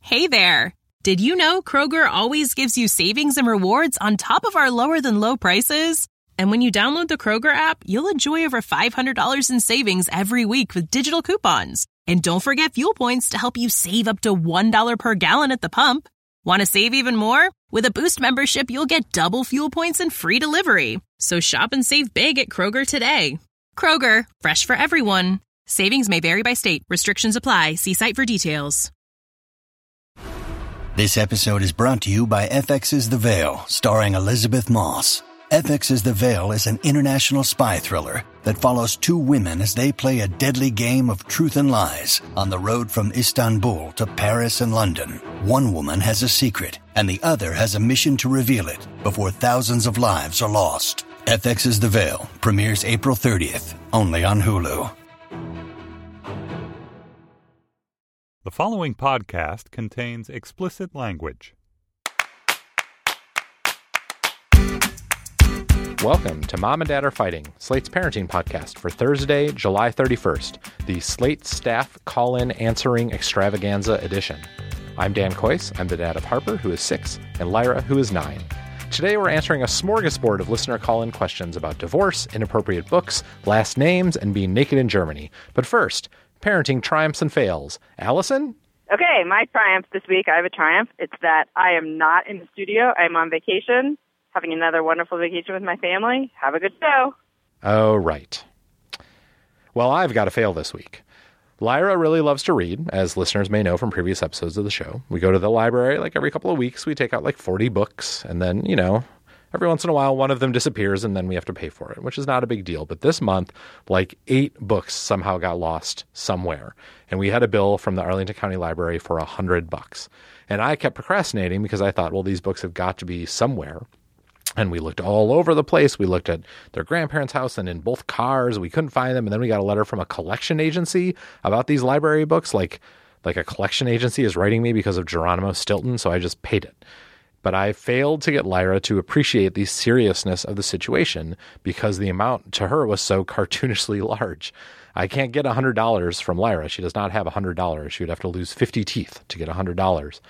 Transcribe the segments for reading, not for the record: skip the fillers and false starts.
Hey there! Did you know Kroger always gives you savings and rewards on top of our lower-than-low prices? And when you download the Kroger app, you'll enjoy over $500 in savings every week with digital coupons. And don't forget fuel points to help you save up to $1 per gallon at the pump. Want to save even more? With a Boost membership, you'll get double fuel points and free delivery. So shop and save big at Kroger today. Kroger, fresh for everyone. Savings may vary by state. Restrictions apply. See site for details. This episode is brought to you by FX's The Veil, starring Elizabeth Moss. FX's The Veil is an international spy thriller that follows two women as they play a deadly game of truth and lies on the road from Istanbul to Paris and London. One woman has a secret, and the other has a mission to reveal it before thousands of lives are lost. FX's The Veil premieres April 30th, only on Hulu. The following podcast contains explicit language. Welcome to Mom and Dad Are Fighting, Slate's parenting podcast for Thursday, July 31st, the Slate Staff Call-In Answering Extravaganza edition. I'm Dan Kois. I'm the dad of Harper, who is 6, and Lyra, who is 9. Today we're answering a smorgasbord of listener call-in questions about divorce, inappropriate books, last names, and being naked in Germany. But first, parenting triumphs and fails. Allison? Okay, my triumph this week, I have a triumph. It's that I am not in the studio. I'm on vacation, having another wonderful vacation with my family. Have a good show. Oh, right. Well, I've got a fail this week. Lyra really loves to read, as listeners may know from previous episodes of the show. We go to the library like every couple of weeks. We take out like 40 books, and then, every once in a while, one of them disappears, and then we have to pay for it, which is not a big deal. But this month, like 8 books somehow got lost somewhere. And we had a bill from the Arlington County Library for $100. And I kept procrastinating because I thought, well, these books have got to be somewhere. And we looked all over the place. We looked at their grandparents' house and in both cars. We couldn't find them. And then we got a letter from a collection agency about these library books. Like a collection agency is writing me because of Geronimo Stilton. So I just paid it. But I failed to get Lyra to appreciate the seriousness of the situation because the amount to her was so cartoonishly large. I can't get $100 from Lyra. She does not have $100. She would have to lose 50 teeth to get $100.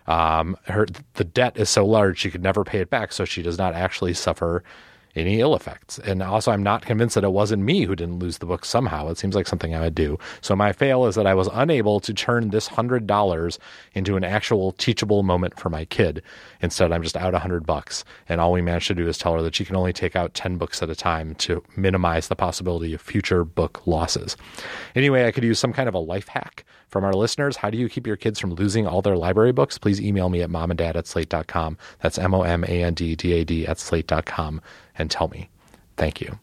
The debt is so large she could never pay it back, so she does not actually suffer any ill effects. And also, I'm not convinced that it wasn't me who didn't lose the book somehow. It seems like something I would do. So my fail is that I was unable to turn this $100 into an actual teachable moment for my kid. Instead, I'm just out $100. And all we managed to do is tell her that she can only take out 10 books at a time to minimize the possibility of future book losses. Anyway, I could use some kind of a life hack from our listeners. How do you keep your kids from losing all their library books? Please email me at momanddad@slate.com. That's momanddad@slate.com. And tell me. Thank you.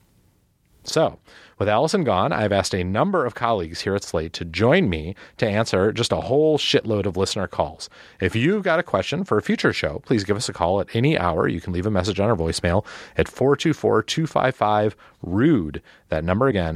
So, with Allison gone, I've asked a number of colleagues here at Slate to join me to answer just a whole shitload of listener calls. If you've got a question for a future show, please give us a call at any hour. You can leave a message on our voicemail at 424-255-RUDE. That number again,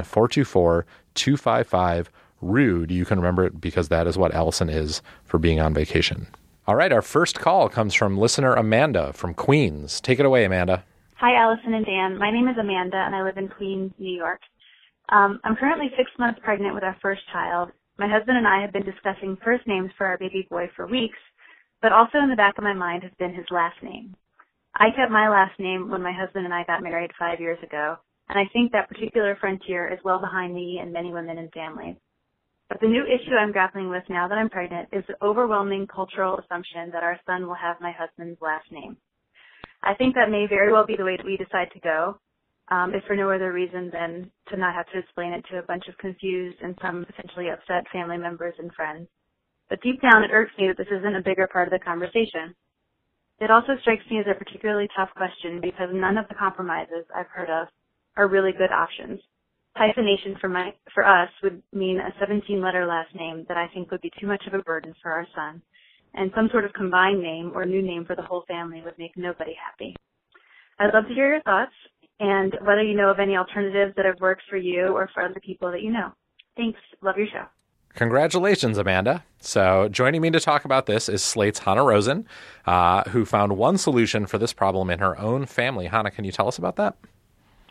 424-255-RUDE. You can remember it because that is what Allison is for being on vacation. All right, our first call comes from listener Amanda from Queens. Take it away, Amanda. Hi, Allison and Dan. My name is Amanda, and I live in Queens, New York. I'm currently 6 months pregnant with our first child. My husband and I have been discussing first names for our baby boy for weeks, but also in the back of my mind has been his last name. I kept my last name when my husband and I got married 5 years ago, and I think that particular frontier is well behind me and many women and families. But the new issue I'm grappling with now that I'm pregnant is the overwhelming cultural assumption that our son will have my husband's last name. I think that may very well be the way that we decide to go, if for no other reason than to not have to explain it to a bunch of confused and some potentially upset family members and friends. But deep down, it irks me that this isn't a bigger part of the conversation. It also strikes me as a particularly tough question because none of the compromises I've heard of are really good options. Hyphenation for us would mean a 17-letter last name that I think would be too much of a burden for our son. And some sort of combined name or new name for the whole family would make nobody happy. I'd love to hear your thoughts and whether you know of any alternatives that have worked for you or for other people that you know. Thanks. Love your show. Congratulations, Amanda. So joining me to talk about this is Slate's Hannah Rosen, who found one solution for this problem in her own family. Hannah, can you tell us about that?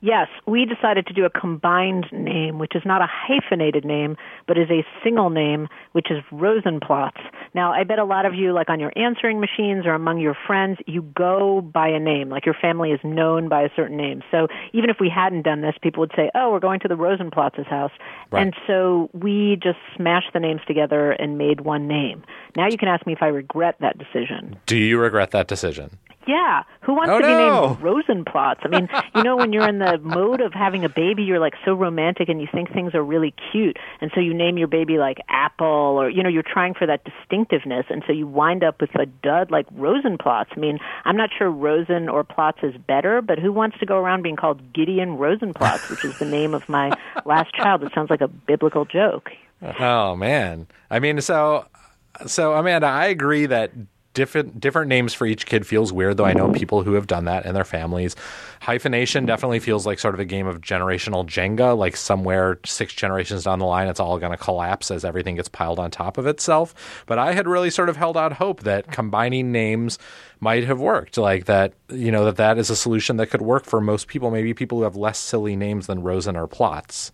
Yes, we decided to do a combined name, which is not a hyphenated name, but is a single name, which is Rosenplatz. Now, I bet a lot of you, like on your answering machines or among your friends, you go by a name, like your family is known by a certain name. So even if we hadn't done this, people would say, oh, we're going to the Rosenplatz's house. Right. And so we just smashed the names together and made one name. Now you can ask me if I regret that decision. Do you regret that decision? Yeah. Who wants to be named Rosenplatz? I mean, when you're in the mode of having a baby, you're like so romantic and you think things are really cute. And so you name your baby like Apple or, you're trying for that distinctiveness. And so you wind up with a dud like Rosenplatz. I mean, I'm not sure Rosen or Platz is better, but who wants to go around being called Gideon Rosenplatz, which is the name of my last child? It sounds like a biblical joke. Oh, man. I mean, so Amanda, I agree that different names for each kid feels weird, though I know people who have done that in their families. Hyphenation definitely feels like sort of a game of generational Jenga, like somewhere 6 generations down the line, it's all going to collapse as everything gets piled on top of itself. But I had really sort of held out hope that combining names might have worked, like that, that is a solution that could work for most people, maybe people who have less silly names than Rosen or Platz.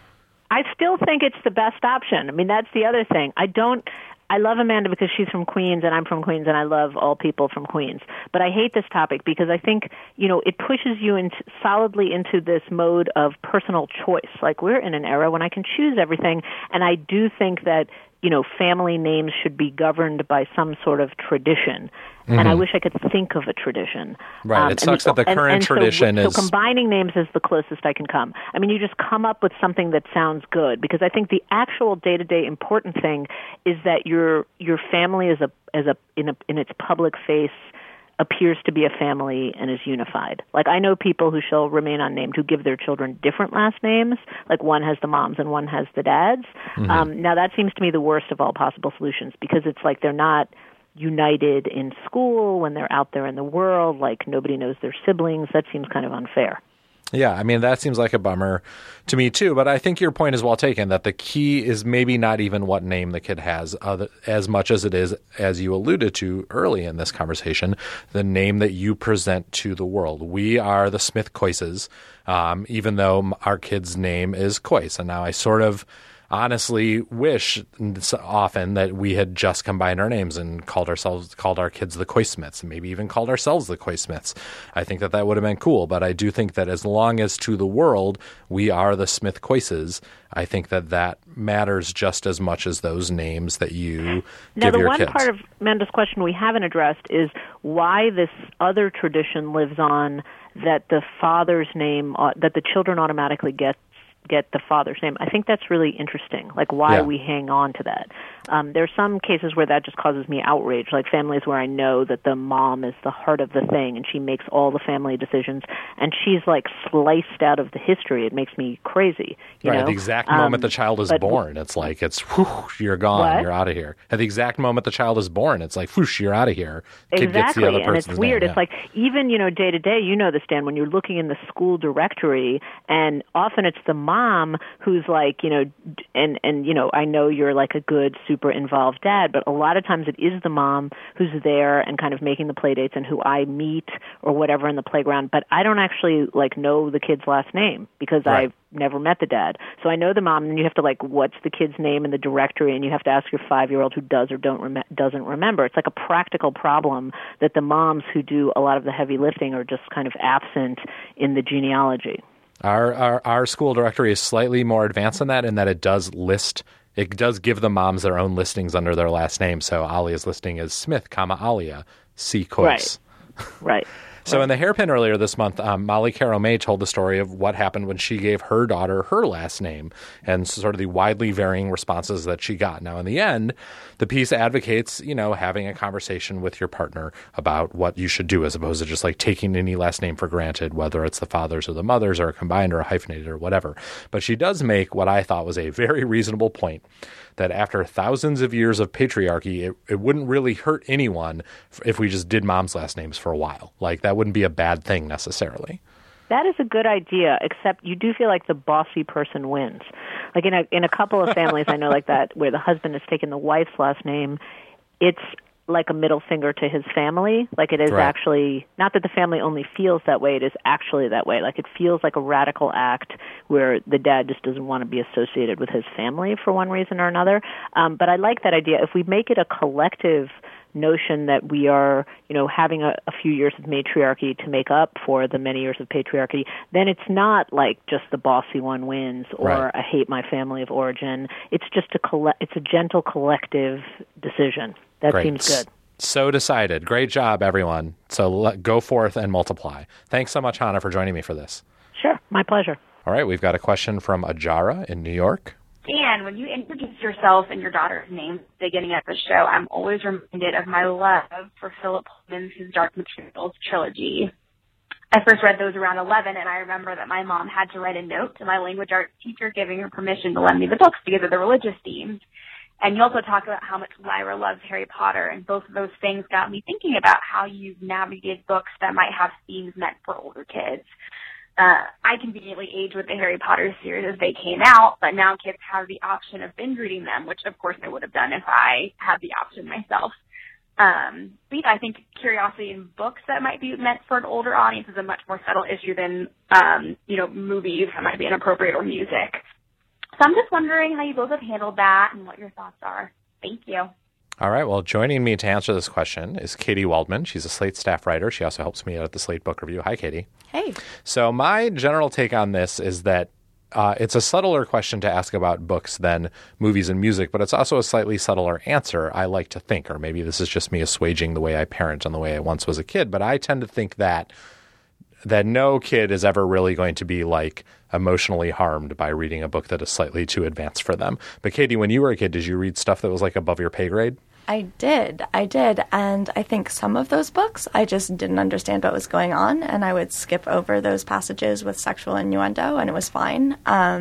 I still think it's the best option. I mean, that's the other thing. I love Amanda because she's from Queens and I'm from Queens and I love all people from Queens. But I hate this topic because I think, it pushes you solidly into this mode of personal choice. Like we're in an era when I can choose everything. And I do think that, family names should be governed by some sort of tradition. Mm-hmm. And I wish I could think of a tradition. Right. It sucks that the current tradition is... So combining names is the closest I can come. I mean, you just come up with something that sounds good, because I think the actual day-to-day important thing is that your family in its public face appears to be a family and is unified. Like I know people who shall remain unnamed who give their children different last names, like one has the moms and one has the dads. Mm-hmm. Now that seems to me the worst of all possible solutions, because it's like they're not united in school when they're out there in the world, like nobody knows their siblings. That seems kind of unfair. Yeah, I mean, that seems like a bummer to me too, but I think your point is well taken, that the key is maybe not even what name the kid has, as much as it is, as you alluded to early in this conversation, the name that you present to the world. We are the Smith Coyces, even though our kid's name is Coyce. And now I sort of honestly wish often that we had just combined our names and called our kids the Coy Smiths, and maybe even called ourselves the Coy Smiths. I think that would have been cool, but I do think that as long as to the world we are the Smith Coyces, I think that matters just as much as those names that you give your kids. Now, the one part of Amanda's question we haven't addressed is why this other tradition lives on, that the father's name, that the children automatically get the father's name. I think that's really interesting, like why we hang on to that. There are some cases where that just causes me outrage, like families where I know that the mom is the heart of the thing and she makes all the family decisions and she's like sliced out of the history. It makes me crazy. You know? The exact moment the child is born, it's like, you're gone, you're out of here. At the exact moment the child is born, it's like, whoosh, you're out of here. Kid gets the other person's and it's weird. Name, it's like, even, day to day, this, Dan, when you're looking in the school directory, and often it's the mom who's like, and I know you're like a good, super involved dad, but a lot of times it is the mom who's there and kind of making the play dates and who I meet or whatever in the playground, but I don't actually like know the kid's last name because I've never met the dad. So I know the mom, and you have to like, what's the kid's name in the directory, and you have to ask your 5-year-old who does or doesn't remember. It's like a practical problem that the moms who do a lot of the heavy lifting are just kind of absent in the genealogy. Our school directory is slightly more advanced than that, in that it does give the moms their own listings under their last name. So Alia's listing is Smith, Alia, C. Coyce. Right. So in the hairpin earlier this month, Molly Caro May told the story of what happened when she gave her daughter her last name and sort of the widely varying responses that she got. Now, in the end, the piece advocates, having a conversation with your partner about what you should do, as opposed to just like taking any last name for granted, whether it's the father's or the mother's or a combined or a hyphenated or whatever. But she does make what I thought was a very reasonable point, that after thousands of years of patriarchy, it wouldn't really hurt anyone if we just did mom's last names for a while. Like, that wouldn't be a bad thing necessarily. That is a good idea, except you do feel like the bossy person wins. Like in a couple of families I know like that, where the husband has taken the wife's last name, it's like a middle finger to his family. Like it is Right. actually, not that the family only feels that way, it is actually that way. Like it feels like a radical act where the dad just doesn't want to be associated with his family for one reason or another. But I like that idea. If we make it a collective notion that we are, having a few years of matriarchy to make up for the many years of patriarchy, then it's not like just the bossy one wins or Right. I hate my family of origin. It's just it's a gentle collective decision. That Great. seems good. So decided. Great job, everyone. So go forth and multiply. Thanks so much, Hannah, for joining me for this. Sure, my pleasure. All right, we've got a question from Ajara in New York. Dan, when you introduce yourself and your daughter's name at the beginning of the show, I'm always reminded of my love for Philip Pullman's His Dark Materials trilogy. I first read those around 11, and I remember that my mom had to write a note to my language arts teacher giving her permission to lend me the books because of the religious themes. And you also talk about how much Lyra loves Harry Potter, and both of those things got me thinking about how you've navigated books that might have themes meant for older kids. I conveniently aged with the Harry Potter series as they came out, but now kids have the option of binge reading them, which of course I would have done if I had the option myself. But yeah, I think curiosity in books that might be meant for an older audience is a much more subtle issue than, movies that might be inappropriate or music. So I'm just wondering how you both have handled that and what your thoughts are. Thank you. All right, well, joining me to answer this question is Katie Waldman. She's a Slate staff writer. She also helps me out at the Slate Book Review. Hi, Katie. Hey. So my general take on this is that it's a subtler question to ask about books than movies and music, but it's also a slightly subtler answer, I like to think. Or maybe this is just me assuaging the way I parent and the way I once was a kid. But I tend to think that no kid is ever really going to be like emotionally harmed by reading a book that is slightly too advanced for them. But Katie, when you were a kid, did you read stuff that was like above your pay grade? I did. And I think some of those books, I just didn't understand what was going on, and I would skip over those passages with sexual innuendo, and it was fine.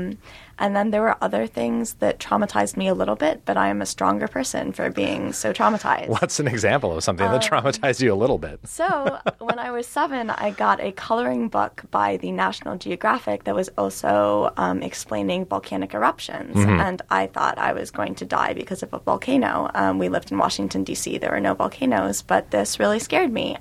And then there were other things that traumatized me a little bit, but I am a stronger person for being so traumatized. What's an example of something that traumatized you a little bit? So when I was 7, I got a coloring book by the National Geographic that was also explaining volcanic eruptions. Mm-hmm. And I thought I was going to die because of a volcano. We lived in Washington, D.C. There were no volcanoes, but this really scared me.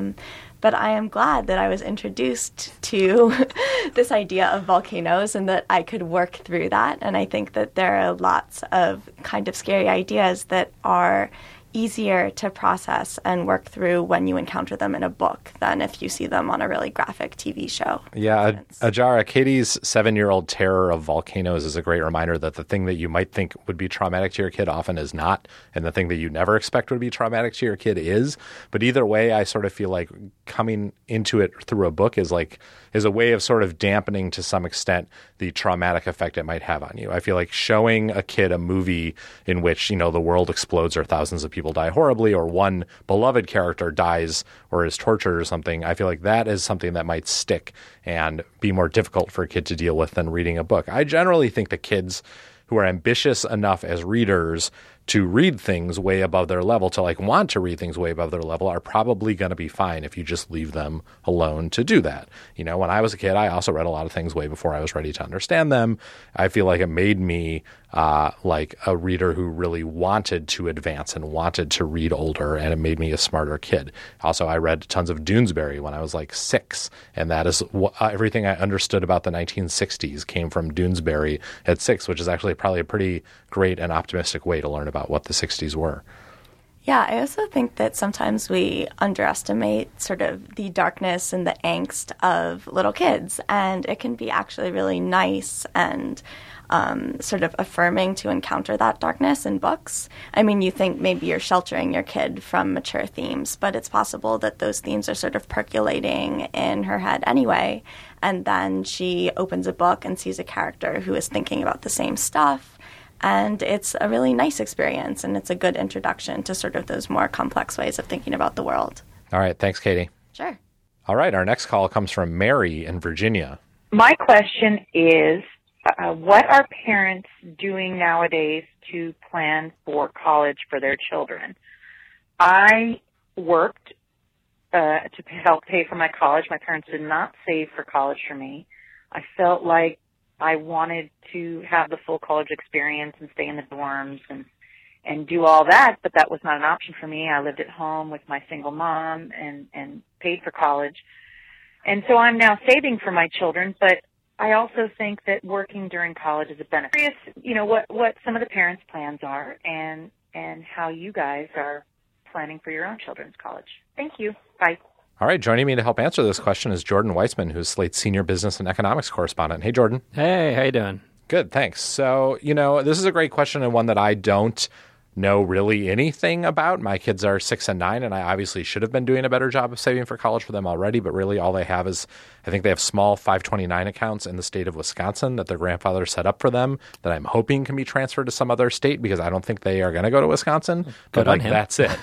But I am glad that I was introduced to this idea of volcanoes and that I could work through that. And I think that there are lots of kind of scary ideas that are easier to process and work through when you encounter them in a book than if you see them on a really graphic TV show. Yeah, Ajara, Katie's 7-year-old terror of volcanoes is a great reminder that the thing that you might think would be traumatic to your kid often is not, and the thing that you never expect would be traumatic to your kid is. But either way, I sort of feel like coming into it through a book is a way of sort of dampening to some extent the traumatic effect it might have on you. I feel like showing a kid a movie in which, the world explodes or thousands of people die horribly or one beloved character dies or is tortured or something, I feel like that is something that might stick and be more difficult for a kid to deal with than reading a book. I generally think that kids who are ambitious enough as readers to read things way above their level, to want to read things way above their level, are probably going to be fine if you just leave them alone to do that. When I was a kid, I also read a lot of things way before I was ready to understand them. I feel like it made me like a reader who really wanted to advance and wanted to read older, and it made me a smarter kid. Also, I read tons of Doonesbury when I was 6, and that is everything I understood about the 1960s came from Doonesbury at 6, which is actually probably a pretty great and optimistic way to learn about what the 60s were. Yeah, I also think that sometimes we underestimate sort of the darkness and the angst of little kids, and it can be actually really nice and sort of affirming to encounter that darkness in books. I mean, you think maybe you're sheltering your kid from mature themes, but it's possible that those themes are sort of percolating in her head anyway, and then she opens a book and sees a character who is thinking about the same stuff. And it's a really nice experience, and it's a good introduction to sort of those more complex ways of thinking about the world. All right. Thanks, Katie. Sure. All right. Our next call comes from Mary in Virginia. My question is, what are parents doing nowadays to plan for college for their children? I worked to help pay for my college. My parents did not save for college for me. I felt like I wanted to have the full college experience and stay in the dorms and do all that, but that was not an option for me. I lived at home with my single mom and paid for college. And so I'm now saving for my children, but I also think that working during college is a benefit. Curious, what some of the parents' plans are and how you guys are planning for your own children's college. Thank you. Bye. All right, joining me to help answer this question is Jordan Weissman, who's Slate's senior business and economics correspondent. Hey, Jordan. Hey, how you doing? Good, thanks. So, this is a great question and one that I don't know really anything about. My kids are 6 and 9, and I obviously should have been doing a better job of saving for college for them already, but really all they have is, I think they have small 529 accounts in the state of Wisconsin that their grandfather set up for them that I'm hoping can be transferred to some other state because I don't think they are going to go to Wisconsin. But that's it.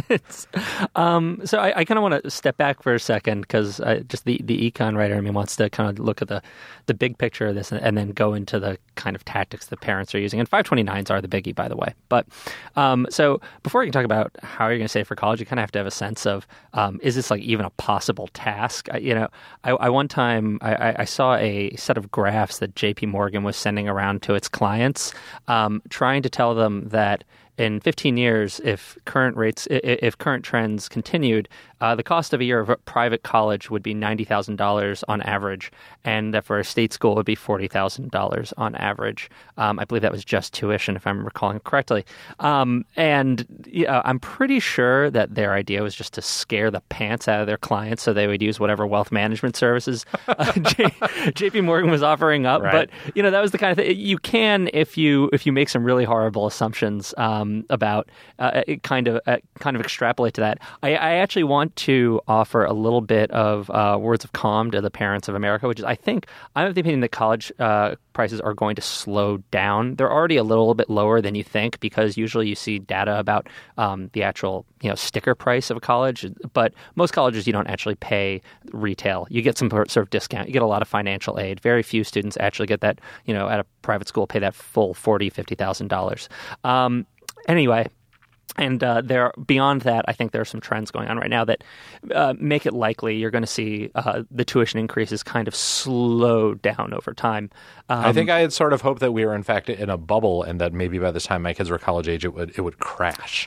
So I kind of want to step back for a second because just the econ writer in me wants to kind of look at the big picture of this and then go into the kind of tactics the parents are using. And 529s are the biggie, by the way. But so before you can talk about how you're going to save for college, you kind of have to have a sense of, is this like even a possible task? I one time I saw a set of graphs that JP Morgan was sending around to its clients, trying to tell them that in 15 years, if current trends continued, the cost of a year of a private college would be $90,000 on average, and that for a state school it would be $40,000 on average. I believe that was just tuition, if I'm recalling correctly. I'm pretty sure that their idea was just to scare the pants out of their clients, so they would use whatever wealth management services JP Morgan was offering up. Right. But that was the kind of thing you can if you make some really horrible assumptions about kind of extrapolate to that. I actually want to offer a little bit of words of calm to the parents of America, which is I'm of the opinion that college prices are going to slow down. They're already a little bit lower than you think because usually you see data about the actual sticker price of a college, but most colleges you don't actually pay retail. You get some sort of discount. You get a lot of financial aid. Very few students actually get that, at a private school, pay that full $40,000-$50,000. Anyway, and beyond that, I think there are some trends going on right now that make it likely you're going to see the tuition increases kind of slow down over time. I think I had sort of hoped that we were in fact in a bubble, and that maybe by the time my kids were college age, it would crash.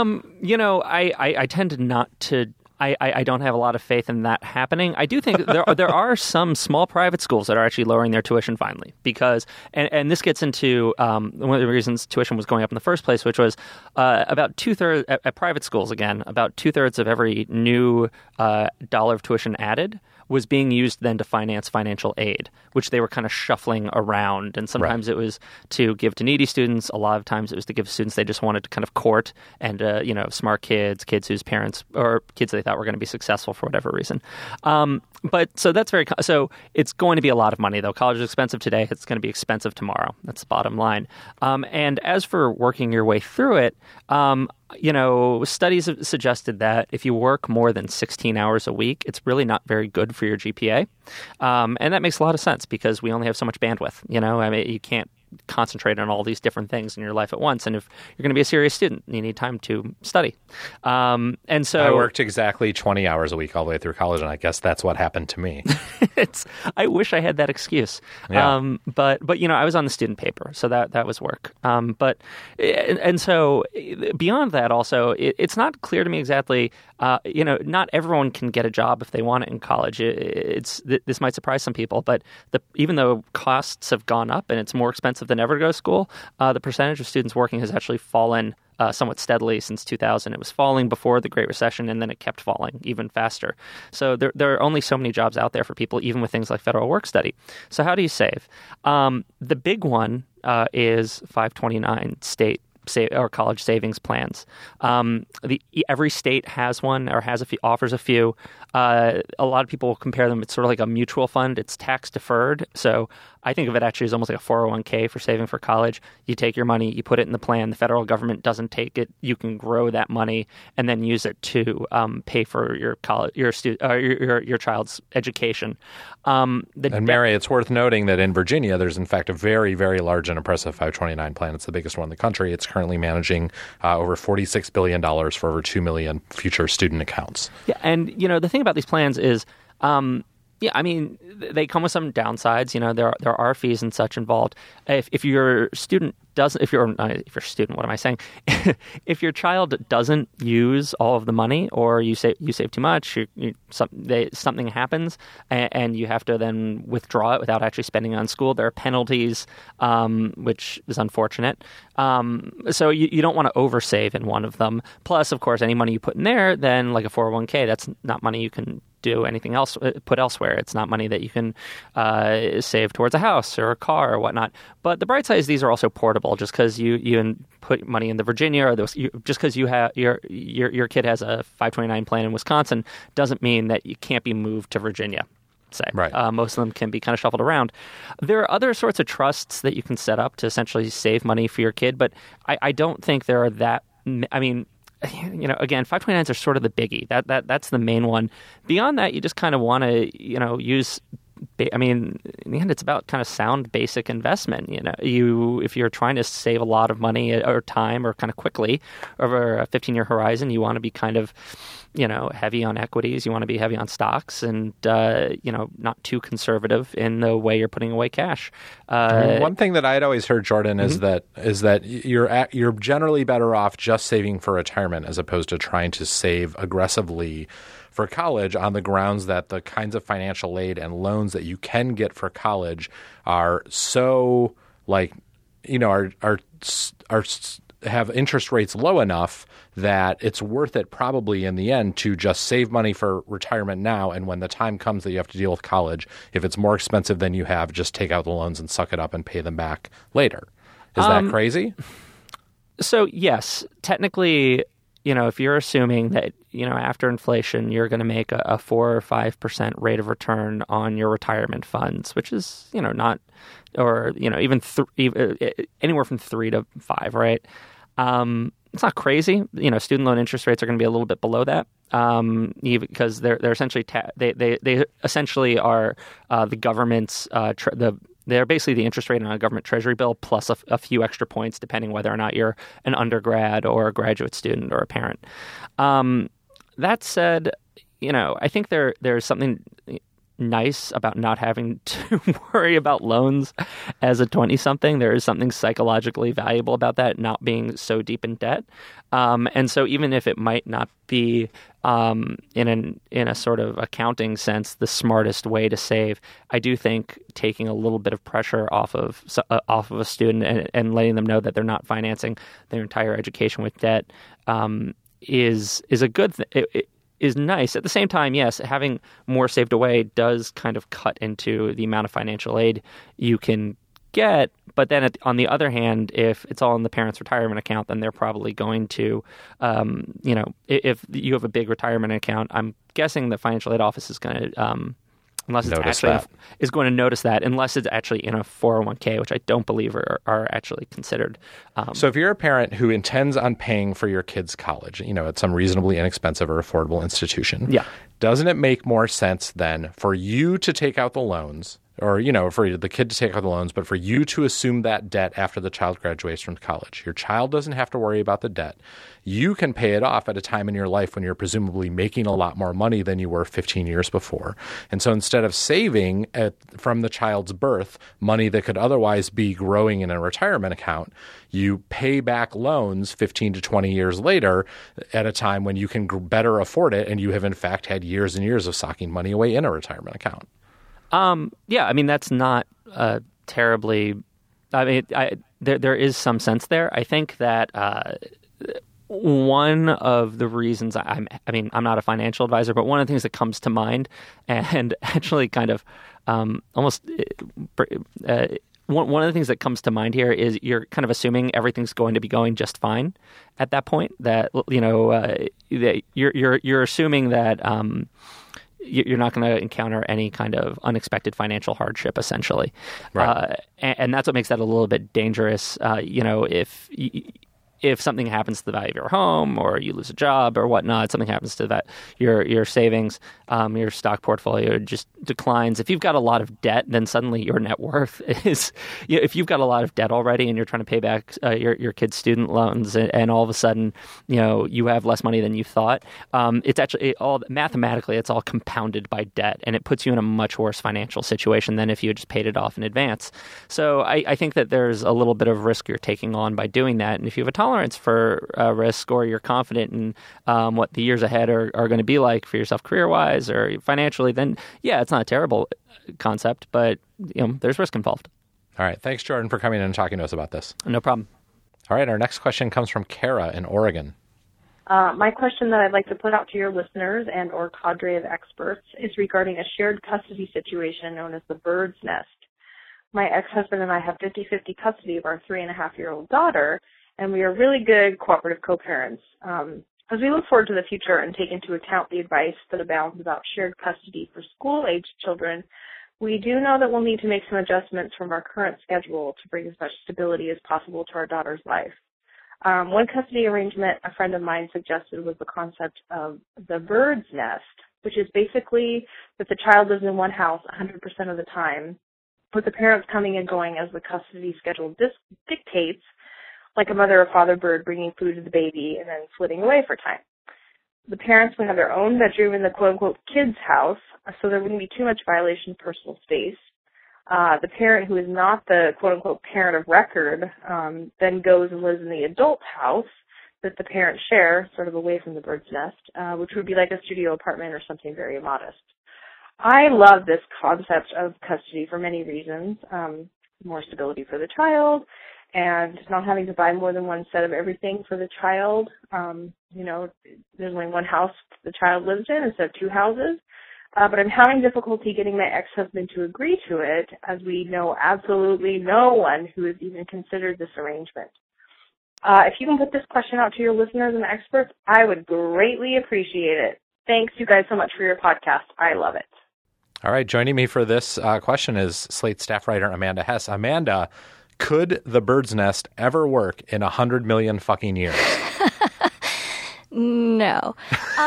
I tend not to. I don't have a lot of faith in that happening. I do think there are some small private schools that are actually lowering their tuition finally because, and this gets into one of the reasons tuition was going up in the first place, which was about 2/3 at private schools, again, about 2/3 of every new dollar of tuition added was being used then to finance financial aid, which they were kind of shuffling around. And sometimes it was to give to needy students. A lot of times it was to give students they just wanted to kind of court and, smart kids whose parents or kids they thought were going to be successful for whatever reason. But so that's so it's going to be a lot of money, though. College is expensive today. It's going to be expensive tomorrow. That's the bottom line. And as for working your way through it, studies have suggested that if you work more than 16 hours a week, it's really not very good for your GPA. And that makes a lot of sense because we only have so much bandwidth. You can't concentrate on all these different things in your life at once. And if you're going to be a serious student, you need time to study. And so I worked exactly 20 hours a week all the way through college, and I guess that's what happened to me. I wish I had that excuse. Yeah. But I was on the student paper, so that was work. And so beyond that, also, it's not clear to me exactly. Not everyone can get a job if they want it in college. This might surprise some people, but even though costs have gone up and it's more expensive than ever to go to school, the percentage of students working has actually fallen somewhat steadily since 2000. It was falling before the Great Recession, and then it kept falling even faster. So there are only so many jobs out there for people, even with things like federal work study. So how do you save? The big one is 529 state or college savings plans. Every state has one or offers a few. A lot of people will compare them. It's sort of like a mutual fund. It's tax deferred. So I think of it actually as almost like a 401k for saving for college. You take your money, you put it in the plan. The federal government doesn't take it. You can grow that money and then use it to pay for your college, your child's education. Mary, it's worth noting that in Virginia, there's in fact a very, very large and impressive 529 plan. It's the biggest one in the country. It's currently managing over $46 billion for over 2 million future student accounts. Yeah, and the thing about these plans is Yeah, I mean, they come with some downsides. There are fees and such involved. If your student doesn't, if your student, what am I saying? If your child doesn't use all of the money, or you save too much, something happens, and you have to then withdraw it without actually spending it on school, there are penalties, which is unfortunate. So you don't want to oversave in one of them. Plus, of course, any money you put in there, then like a 401k, that's not money you can do anything else, put elsewhere. It's not money that you can save towards a house or a car or whatnot. But the bright side is these are also portable. Just because you put money in the Virginia, or just because you have your kid has a 529 plan in Wisconsin, doesn't mean that you can't be moved to Virginia. Say. Right. Most of them can be kind of shuffled around. There are other sorts of trusts that you can set up to essentially save money for your kid, but I don't think there are that. I mean, again, 529s are sort of the biggie. That's the main one. Beyond that, you just kind of want to, use. I mean, in the end, it's about kind of sound, basic investment. If you're trying to save a lot of money or time or kind of quickly over a 15-year horizon, you want to be kind of, heavy on equities. You want to be heavy on stocks, and not too conservative in the way you're putting away cash. One thing that I'd always heard, Jordan, is that you're generally better off just saving for retirement as opposed to trying to save aggressively for college, on the grounds that the kinds of financial aid and loans that you can get for college are so have interest rates low enough that it's worth it probably in the end to just save money for retirement now, and when the time comes that you have to deal with college, if it's more expensive than you have, just take out the loans and suck it up and pay them back later. Is that crazy? So yes, technically, if you're assuming that, after inflation, you're going to make a 4 or 5% rate of return on your retirement funds, which is, not, or, even anywhere from 3 to 5, right? It's not crazy. Student loan interest rates are going to be a little bit below that, because they're essentially they essentially are the government's they're basically the interest rate on a government treasury bill plus a few extra points depending whether or not you're an undergrad or a graduate student or a parent. That said, I think there's something nice about not having to worry about loans as a 20-something. There is something psychologically valuable about that, not being so deep in debt. And so even if it might not be in a sort of accounting sense the smartest way to save, I do think taking a little bit of pressure off of a student and letting them know that they're not financing their entire education with debt is a good thing. It is nice. At the same time, yes, having more saved away does kind of cut into the amount of financial aid you can get. But then on the other hand, if it's all in the parent's retirement account, then they're probably going to, if you have a big retirement account, I'm guessing the financial aid office is going to, unless it's is going to notice that, unless it's actually in a 401k, which I don't believe are actually considered. So if you're a parent who intends on paying for your kid's college, at some reasonably inexpensive or affordable institution, doesn't it make more sense then for you to take out the loans, or, for the kid to take out the loans, but for you to assume that debt after the child graduates from college? Your child doesn't have to worry about the debt. You can pay it off at a time in your life when you're presumably making a lot more money than you were 15 years before. And so instead of saving from the child's birth money that could otherwise be growing in a retirement account, you pay back loans 15 to 20 years later at a time when you can better afford it, and you have in fact had years and years of socking money away in a retirement account. Yeah, I mean, that's not terribly. I mean, there is some sense there. I think that one of the reasons I'm not a financial advisor, but one of the things that comes to mind, and actually kind of almost one of the things that comes to mind here is you're kind of assuming everything's going to be going just fine at that point. That that you're assuming that. You're not going to encounter any kind of unexpected financial hardship, essentially. Right. And that's what makes that a little bit dangerous. If if something happens to the value of your home, or you lose a job or whatnot, something happens to that, your savings, your stock portfolio just declines. If you've got a lot of debt, then suddenly your net worth is, if you've got a lot of debt already and you're trying to pay back your kids' student loans, and all of a sudden, you have less money than you thought, it's actually all mathematically, it's all compounded by debt, and it puts you in a much worse financial situation than if you had just paid it off in advance. So I think that there's a little bit of risk you're taking on by doing that. And if you have a tolerance for risk, or you're confident in what the years ahead are going to be like for yourself career-wise or financially, then yeah, it's not a terrible concept, but there's risk involved. All right. Thanks, Jordan, for coming in and talking to us about this. No problem. All right. Our next question comes from Kara in Oregon. My question that I'd like to put out to your listeners and or cadre of experts is regarding a shared custody situation known as the bird's nest. My ex-husband and I have 50-50 custody of our 3.5-year-old daughter, and we are really good cooperative co-parents. As we look forward to the future and take into account the advice that abounds about shared custody for school-aged children, we do know that we'll need to make some adjustments from our current schedule to bring as much stability as possible to our daughter's life. One custody arrangement a friend of mine suggested was the concept of the bird's nest, which is basically that the child lives in one house 100% of the time, with the parents coming and going as the custody schedule dictates, like a mother or father bird bringing food to the baby and then flitting away for time. The parents would have their own bedroom in the quote-unquote kid's house, so there wouldn't be too much violation of personal space. The parent who is not the quote-unquote parent of record then goes and lives in the adult house that the parents share, sort of away from the bird's nest, which would be like a studio apartment or something very modest. I love this concept of custody for many reasons. More stability for the child, and not having to buy more than one set of everything for the child. There's only one house the child lives in instead of two houses. But I'm having difficulty getting my ex-husband to agree to it, as we know absolutely no one who has even considered this arrangement. If you can put this question out to your listeners and experts, I would greatly appreciate it. Thanks, you guys, so much for your podcast. I love it. All right. Joining me for this question is Slate staff writer Amanda Hess. Amanda, could the bird's nest ever work in 100 million fucking years? No.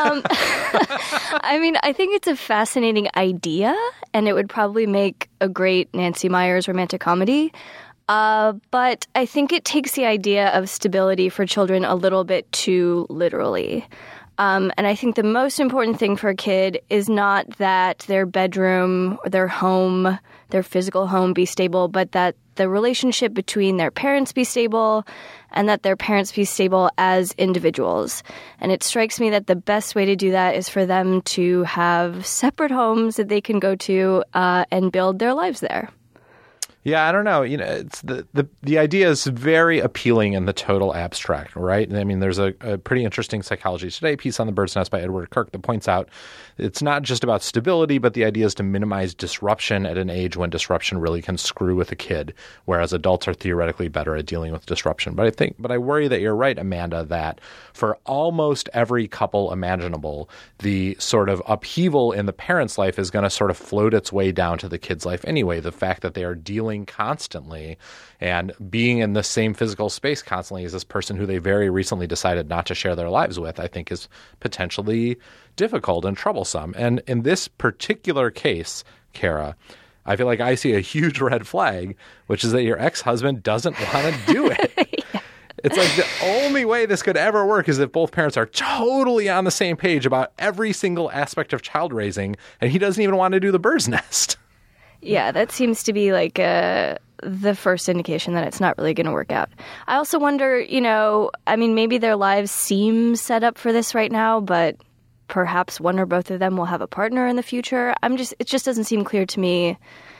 I mean, I think it's a fascinating idea, and it would probably make a great Nancy Meyers romantic comedy. But I think it takes the idea of stability for children a little bit too literally. And I think the most important thing for a kid is not that their bedroom, their home, their physical home be stable, but that the relationship between their parents be stable and that their parents be stable as individuals. And it strikes me that the best way to do that is for them to have separate homes that they can go to and build their lives there. Yeah, I don't know. It's the idea is very appealing in the total abstract, right? I mean, there's a pretty interesting Psychology Today piece on the bird's nest by Edward Kirk that points out it's not just about stability, but the idea is to minimize disruption at an age when disruption really can screw with a kid, whereas adults are theoretically better at dealing with disruption. But I worry that you're right, Amanda, that for almost every couple imaginable, the sort of upheaval in the parent's life is going to sort of float its way down to the kid's life anyway. The fact that they are dealing constantly and being in the same physical space constantly as this person who they very recently decided not to share their lives with, I think is potentially difficult and troublesome. And in this particular case, Kara, I feel like I see a huge red flag, which is that your ex-husband doesn't want to do it. Yeah. It's like the only way this could ever work is if both parents are totally on the same page about every single aspect of child raising, and he doesn't even want to do the bird's nest. Yeah, that seems to be like the first indication that it's not really going to work out. I also wonder, maybe their lives seem set up for this right now, but perhaps one or both of them will have a partner in the future. It just doesn't seem clear to me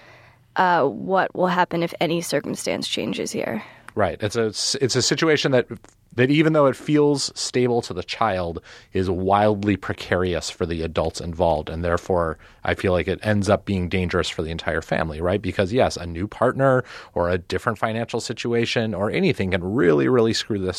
what will happen if any circumstance changes here. Right. It's a situation that even though it feels stable to the child is wildly precarious for the adults involved. And therefore, I feel like it ends up being dangerous for the entire family, right? Because yes, a new partner or a different financial situation or anything can really, really screw this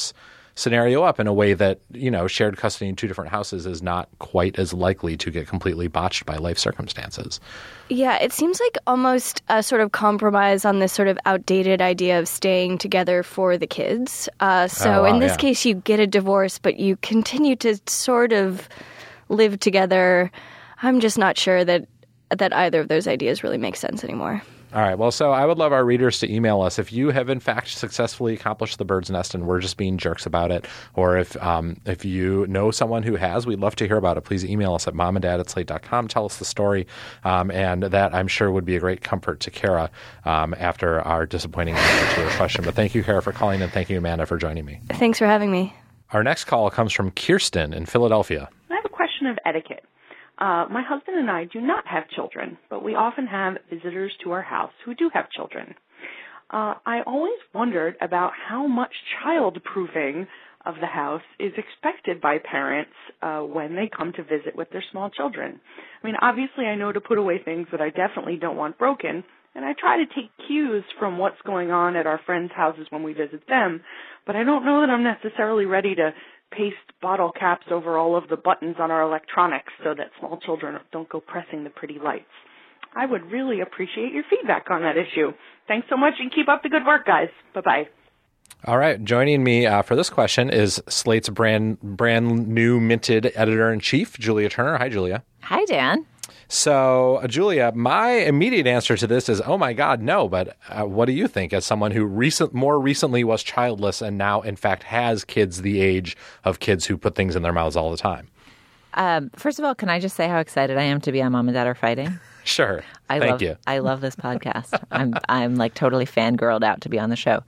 scenario up in a way that, shared custody in two different houses is not quite as likely to get completely botched by life circumstances. Yeah, it seems like almost a sort of compromise on this sort of outdated idea of staying together for the kids. In this case, you get a divorce, but you continue to sort of live together. I'm just not sure that either of those ideas really make sense anymore. All right. Well, so I would love our readers to email us if you have, in fact, successfully accomplished the bird's nest and we're just being jerks about it. Or if you know someone who has, we'd love to hear about it. Please email us at momanddad@slate.com. Tell us the story. And that, I'm sure, would be a great comfort to Kara after our disappointing answer to her question. But thank you, Kara, for calling, and thank you, Amanda, for joining me. Thanks for having me. Our next call comes from Kirsten in Philadelphia. I have a question of etiquette. My husband and I do not have children, but we often have visitors to our house who do have children. I always wondered about how much child-proofing of the house is expected by parents when they come to visit with their small children. I mean, obviously I know to put away things that I definitely don't want broken, and I try to take cues from what's going on at our friends' houses when we visit them, but I don't know that I'm necessarily ready to paste bottle caps over all of the buttons on our electronics so that small children don't go pressing the pretty lights. I would really appreciate your feedback on that issue. Thanks so much, and keep up the good work, guys. Bye-bye. All right. Joining me for this question is Slate's brand new minted editor-in-chief, Julia Turner. Hi, Julia. Hi, Dan. So, Julia, my immediate answer to this is, oh, my God, no. But what do you think as someone who more recently was childless and now, in fact, has kids the age of kids who put things in their mouths all the time? First of all, can I just say how excited I am to be on Mom and Dad Are Fighting? Sure. Thank you. I love this podcast. I'm like totally fangirled out to be on the show.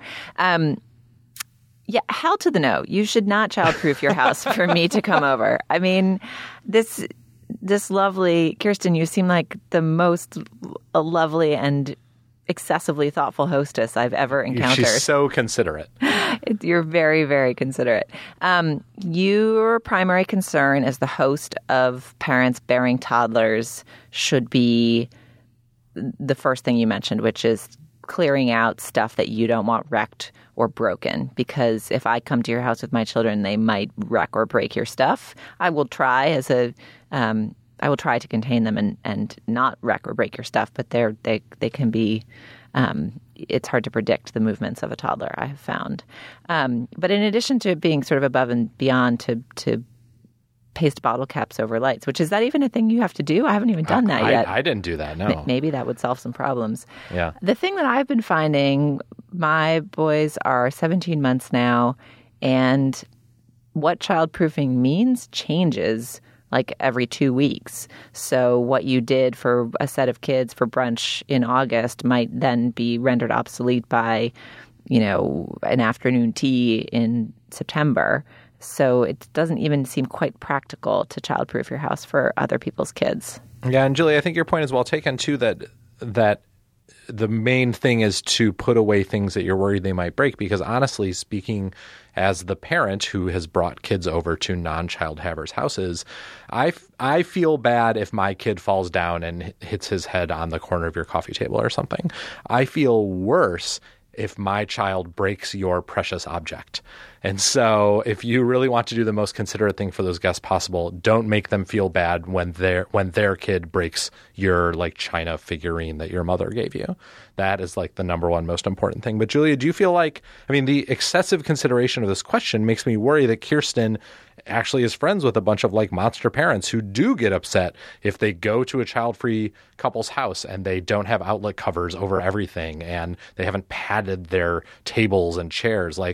Yeah, hell to the no. You should not childproof your house for me to come over. I mean, this lovely Kirsten, you seem like the most lovely and excessively thoughtful hostess I've ever encountered. She's so considerate. You're very, very considerate. Your primary concern as the host of parents bearing toddlers should be the first thing you mentioned, which is clearing out stuff that you don't want wrecked or broken. Because if I come to your house with my children, they might wreck or break your stuff. I will try I will try to contain them and not wreck or break your stuff, but they can be. It's hard to predict the movements of a toddler, I have found. But in addition to being sort of above and beyond to paste bottle caps over lights, which is that even a thing you have to do? I haven't even done that yet. I didn't do that, no. Maybe that would solve some problems. Yeah. The thing that I've been finding, my boys are 17 months now, and what childproofing means changes like every 2 weeks. So what you did for a set of kids for brunch in August might then be rendered obsolete by, an afternoon tea in September. So it doesn't even seem quite practical to childproof your house for other people's kids. Yeah, and Julie, I think your point is well taken too, that the main thing is to put away things that you're worried they might break, because honestly speaking, as the parent who has brought kids over to non-child havers' houses, I feel bad if my kid falls down and hits his head on the corner of your coffee table or something. I feel worse if my child breaks your precious object. And so if you really want to do the most considerate thing for those guests possible, don't make them feel bad when their kid breaks your like china figurine that your mother gave you. That is like the number one most important thing. But Julia, do you feel like, the excessive consideration of this question makes me worry that Kirsten actually is friends with a bunch of like monster parents who do get upset if they go to a child-free couple's house and they don't have outlet covers over everything and they haven't padded their tables and chairs. Like,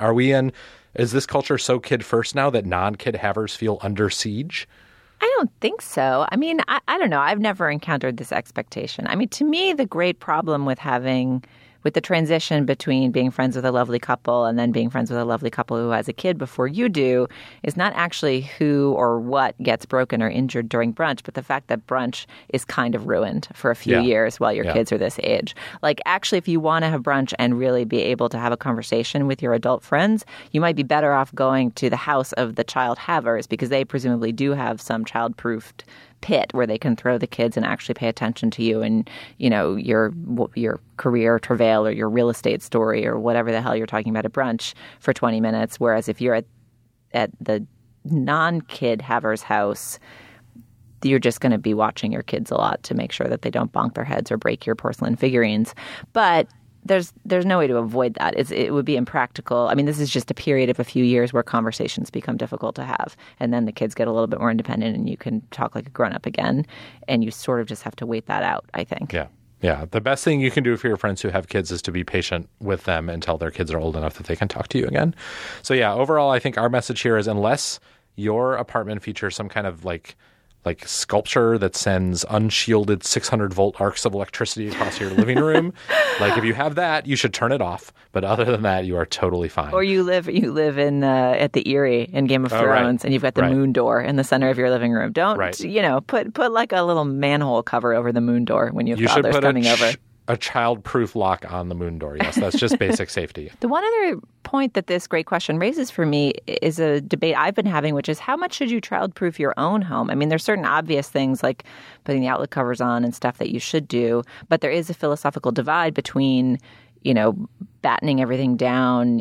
is this culture so kid first now that non-kid havers feel under siege? I don't think so. I don't know. I've never encountered this expectation. To me, the great problem with the transition between being friends with a lovely couple and then being friends with a lovely couple who has a kid before you do is not actually who or what gets broken or injured during brunch, but the fact that brunch is kind of ruined for a few years while your kids are this age. Like, actually, if you want to have brunch and really be able to have a conversation with your adult friends, you might be better off going to the house of the child havers, because they presumably do have some child-proofed pit where they can throw the kids and actually pay attention to you and, you know, your career travail or your real estate story or whatever the hell you're talking about at brunch for 20 minutes. Whereas if you're at the non-kid haver's house, you're just going to be watching your kids a lot to make sure that they don't bonk their heads or break your porcelain figurines. But there's no way to avoid that. It would be impractical. I mean, this is just a period of a few years where conversations become difficult to have. And then the kids get a little bit more independent and you can talk like a grown-up again. And you sort of just have to wait that out, I think. Yeah. Yeah. The best thing you can do for your friends who have kids is to be patient with them until their kids are old enough that they can talk to you again. So yeah, overall, I think our message here is unless your apartment features some kind of like sculpture that sends unshielded 600-volt arcs of electricity across your living room. Like if you have that, you should turn it off. But other than that, you are totally fine. Or you live in at the Eyrie in Game of Thrones, and you've got the moon door in the center of your living room. Don't put like a little manhole cover over the moon door when you have toddlers coming over. A child-proof lock on the moon door. Yes, that's just basic safety. The one other point that this great question raises for me is a debate I've been having, which is how much should you child-proof your own home? I mean, there's certain obvious things like putting the outlet covers on and stuff that you should do, but there is a philosophical divide between, you know, battening everything down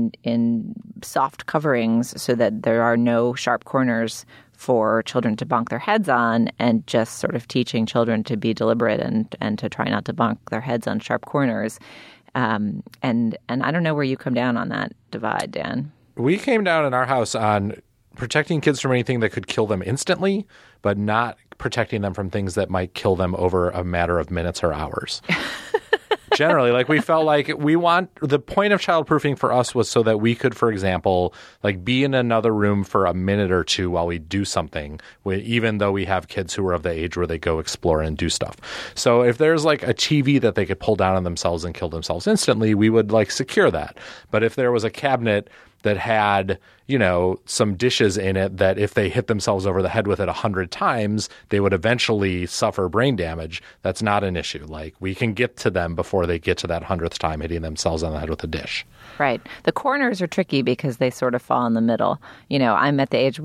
in soft coverings so that there are no sharp corners for children to bonk their heads on, and just sort of teaching children to be deliberate and to try not to bonk their heads on sharp corners. And I don't know where you come down on that divide, Dan. We came down in our house on protecting kids from anything that could kill them instantly, but not protecting them from things that might kill them over a matter of minutes or hours. Generally, like we felt like the point of childproofing for us was so that we could, for example, like be in another room for a minute or two while we do something, even though we have kids who are of the age where they go explore and do stuff. So if there's like a TV that they could pull down on themselves and kill themselves instantly, we would like secure that. But if there was a cabinet that had, you know, some dishes in it that if they hit themselves over the head with it 100 times, they would eventually suffer brain damage. That's not an issue. Like we can get to them before they get to that 100th time hitting themselves on the head with a dish. Right. The corners are tricky because they sort of fall in the middle. You know, I'm at the age,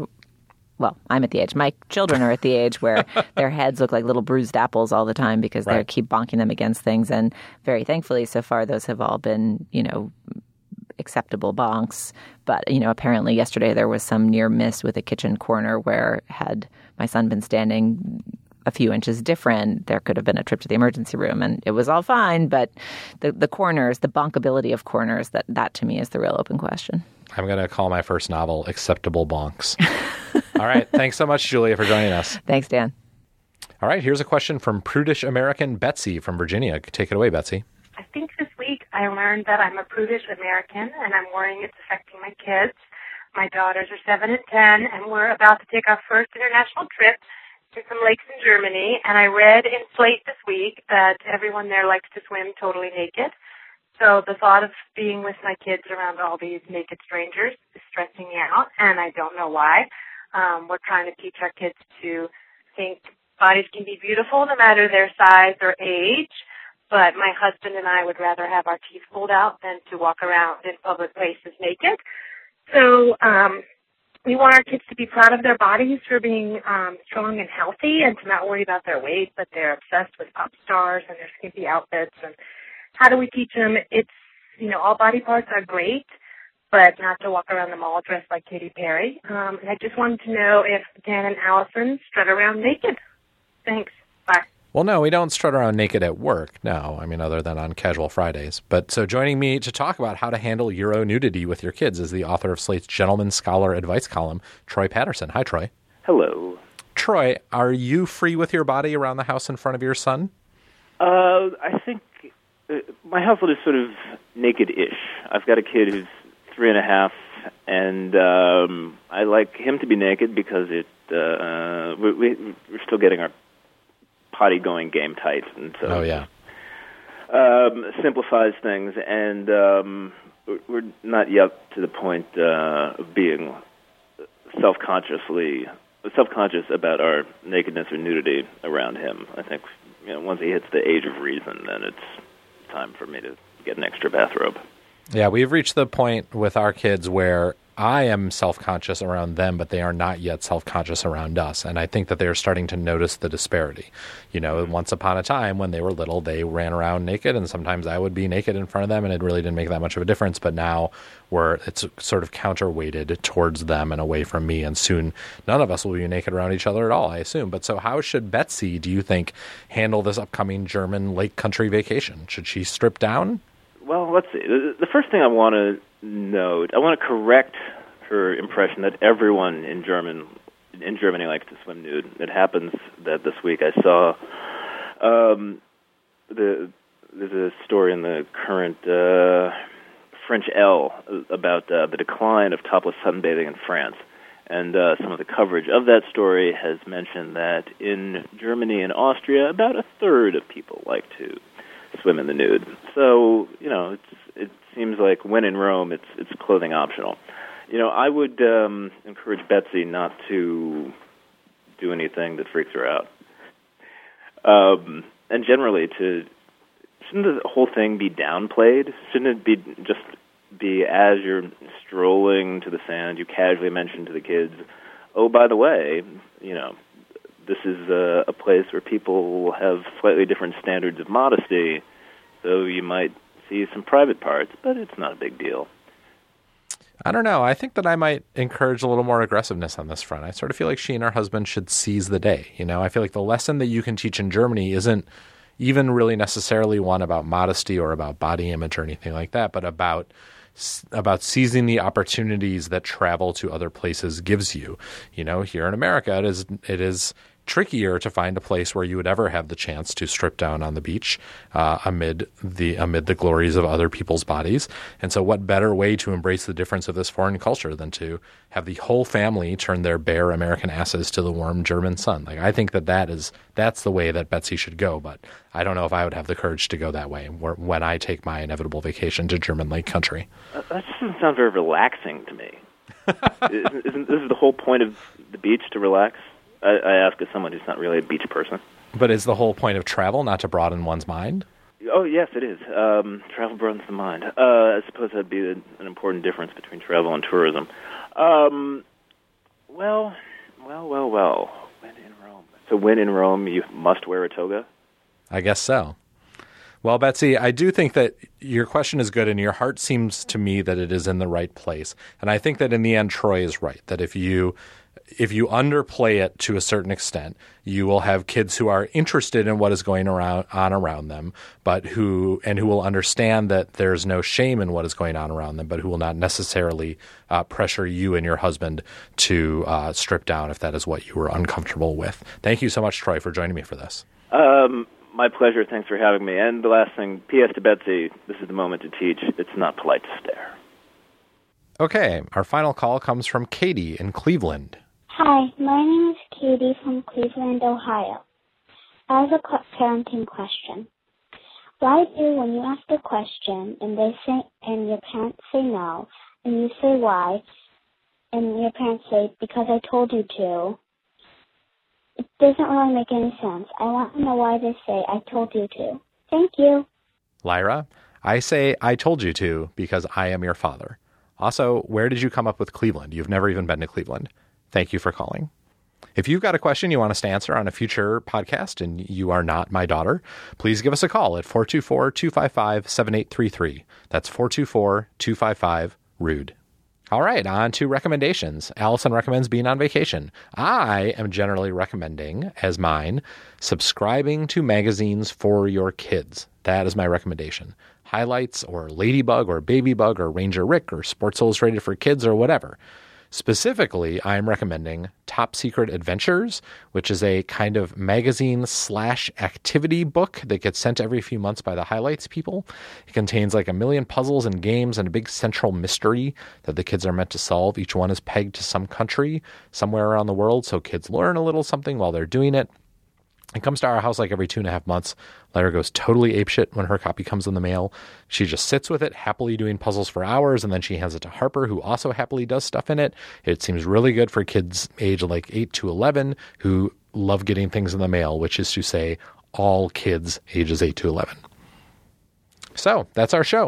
my children are at the age where their heads look like little bruised apples all the time because they keep bonking them against things. And very thankfully, so far, those have all been, you know, acceptable bonks. But, you know, apparently yesterday there was some near miss with a kitchen corner where had my son been standing a few inches different, there could have been a trip to the emergency room, and it was all fine. But the corners, the bonkability of corners, that to me is the real open question. I'm going to call my first novel Acceptable Bonks. All right. Thanks so much, Julia, for joining us. Thanks, Dan. All right. Here's a question from prudish American Betsy from Virginia. Take it away, Betsy. I think this week I learned that I'm a prudish American, and I'm worrying it's affecting my kids. My daughters are 7 and 10, and we're about to take our first international trip to some lakes in Germany. And I read in Slate this week that everyone there likes to swim totally naked. So the thought of being with my kids around all these naked strangers is stressing me out, and I don't know why. We're trying to teach our kids to think bodies can be beautiful no matter their size or age. But my husband and I would rather have our teeth pulled out than to walk around in public places naked. So we want our kids to be proud of their bodies for being strong and healthy and to not worry about their weight, but they're obsessed with pop stars and their skimpy outfits. And how do we teach them it's, you know, all body parts are great, but not to walk around the mall dressed like Katy Perry. And I just wanted to know if Dan and Allison strut around naked. Thanks. Bye. Well, no, we don't strut around naked at work. No, I mean, other than on casual Fridays. But so joining me to talk about how to handle Euro nudity with your kids is the author of Slate's Gentleman Scholar advice column, Troy Patterson. Hi, Troy. Hello. Troy, are you free with your body around the house in front of your son? I think my household is sort of naked-ish. I've got a kid who's 3.5, and I like him to be naked because we're still getting our potty going game tight, and so simplifies things, and we're not yet to the point of being self-conscious about our nakedness or nudity around him. I think, you know, once he hits the age of reason, then it's time for me to get an extra bathrobe. Yeah, we've reached the point with our kids where I am self-conscious around them, but they are not yet self-conscious around us. And I think that they're starting to notice the disparity. You know, once upon a time when they were little, they ran around naked, and sometimes I would be naked in front of them, and it really didn't make that much of a difference. But now it's sort of counterweighted towards them and away from me. And soon none of us will be naked around each other at all, I assume. But so how should Betsy, do you think, handle this upcoming German lake country vacation? Should she strip down? Well, let's see. The first thing I want to note, I want to correct her impression that everyone in Germany likes to swim nude. It happens that this week I saw there's a story in the current French Elle about the decline of topless sunbathing in France. And some of the coverage of that story has mentioned that in Germany and Austria, about a third of people like to swim in the nude. So, you know, it seems like when in Rome, it's clothing optional. You know, I would encourage Betsy not to do anything that freaks her out. And generally, shouldn't the whole thing be downplayed? Shouldn't it be as you're strolling to the sand, you casually mention to the kids, oh, by the way, you know, this is a place where people have slightly different standards of modesty, so you might see some private parts, but it's not a big deal. I don't know. I think that I might encourage a little more aggressiveness on this front. I sort of feel like she and her husband should seize the day. You know, I feel like the lesson that you can teach in Germany isn't even really necessarily one about modesty or about body image or anything like that, but about seizing the opportunities that travel to other places gives you. You know, here in America, it is trickier to find a place where you would ever have the chance to strip down on the beach amid the glories of other people's bodies. And so what better way to embrace the difference of this foreign culture than to have the whole family turn their bare American asses to the warm German sun? Like, I think that's the way that Betsy should go, but I don't know if I would have the courage to go that way when I take my inevitable vacation to German lake country. That just doesn't sound very relaxing to me. Isn't this the whole point of the beach, to relax? I ask as someone who's not really a beach person. But is the whole point of travel not to broaden one's mind? Oh, yes, it is. Travel broadens the mind. I suppose that'd be an important difference between travel and tourism. Well. When in Rome. So when in Rome, you must wear a toga? I guess so. Well, Betsy, I do think that your question is good, and your heart seems to me that it is in the right place. And I think that in the end, Troy is right, that if you underplay it to a certain extent, you will have kids who are interested in what is going on around them, but who will understand that there's no shame in what is going on around them, but who will not necessarily pressure you and your husband to strip down if that is what you were uncomfortable with. Thank you so much, Troy, for joining me for this. My pleasure. Thanks for having me. And the last thing, P.S. to Betsy, this is the moment to teach. It's not polite to stare. Okay, our final call comes from Katie in Cleveland. Hi, my name is Katie from Cleveland, Ohio. I have a parenting question. Why do, when you ask a question and your parents say no, and you say why, and your parents say because I told you to, it doesn't really make any sense. I want to know why they say I told you to. Thank you. Lyra, I say I told you to because I am your father. Also, where did you come up with Cleveland? You've never even been to Cleveland. Thank you for calling. If you've got a question you want us to answer on a future podcast and you are not my daughter, please give us a call at 424-255-7833. That's 424-255-RUDE. All right, on to recommendations. Allison recommends being on vacation. I am generally recommending, as mine, subscribing to magazines for your kids. That is my recommendation. Highlights or Ladybug or Babybug or Ranger Rick or Sports Illustrated for Kids or whatever. Specifically, I'm recommending Top Secret Adventures, which is a kind of magazine/activity book that gets sent every few months by the Highlights people. It contains like 1 million puzzles and games and a big central mystery that the kids are meant to solve. Each one is pegged to some country somewhere around the world, so kids learn a little something while they're doing it. It comes to our house like every 2.5 months. Lyra goes totally apeshit when her copy comes in the mail. She just sits with it, happily doing puzzles for hours, and then she hands it to Harper, who also happily does stuff in it. It seems really good for kids age like 8 to 11 who love getting things in the mail, which is to say all kids ages 8 to 11. So that's our show.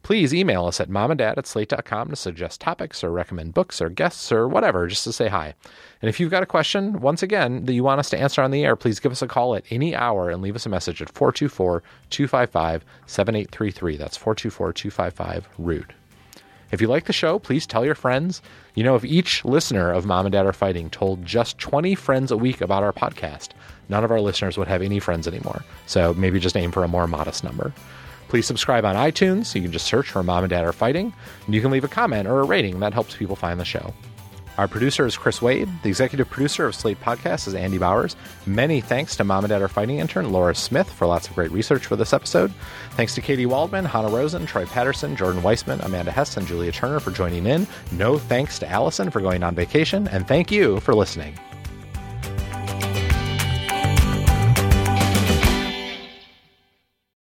Please email us at momanddad@slate.com to suggest topics or recommend books or guests or whatever, just to say hi. And if you've got a question, once again, that you want us to answer on the air, please give us a call at any hour and leave us a message at 424-255-7833. That's 424-255-RUDE. If you like the show, please tell your friends. You know, if each listener of Mom and Dad Are Fighting told just 20 friends a week about our podcast, none of our listeners would have any friends anymore. So maybe just aim for a more modest number. Please subscribe on iTunes. You can just search for Mom and Dad Are Fighting, and you can leave a comment or a rating. That helps people find the show. Our producer is Chris Wade. The executive producer of Slate Podcasts is Andy Bowers. Many thanks to Mom and Dad Are Fighting intern Laura Smith for lots of great research for this episode. Thanks to Katie Waldman, Hannah Rosen, Troy Patterson, Jordan Weissman, Amanda Hess, and Julia Turner for joining in. No thanks to Allison for going on vacation. And thank you for listening.